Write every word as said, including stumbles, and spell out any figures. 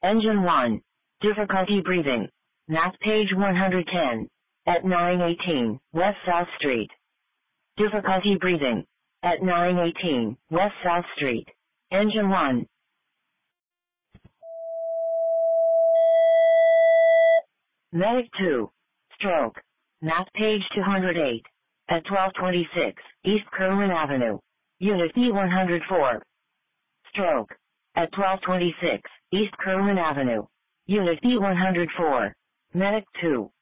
Engine one. Difficulty breathing. Math page one hundred ten. At nine eighteen, West South Street. Difficulty breathing. At nine eighteen, West South Street. Engine one. Medic two. Stroke. Math page two hundred eight. At twelve twenty-six, East Kerwin Avenue. Unit B one hundred four. Stroke. At twelve twenty-six, East Kerwin Avenue. Unit B one hundred four. Medic two.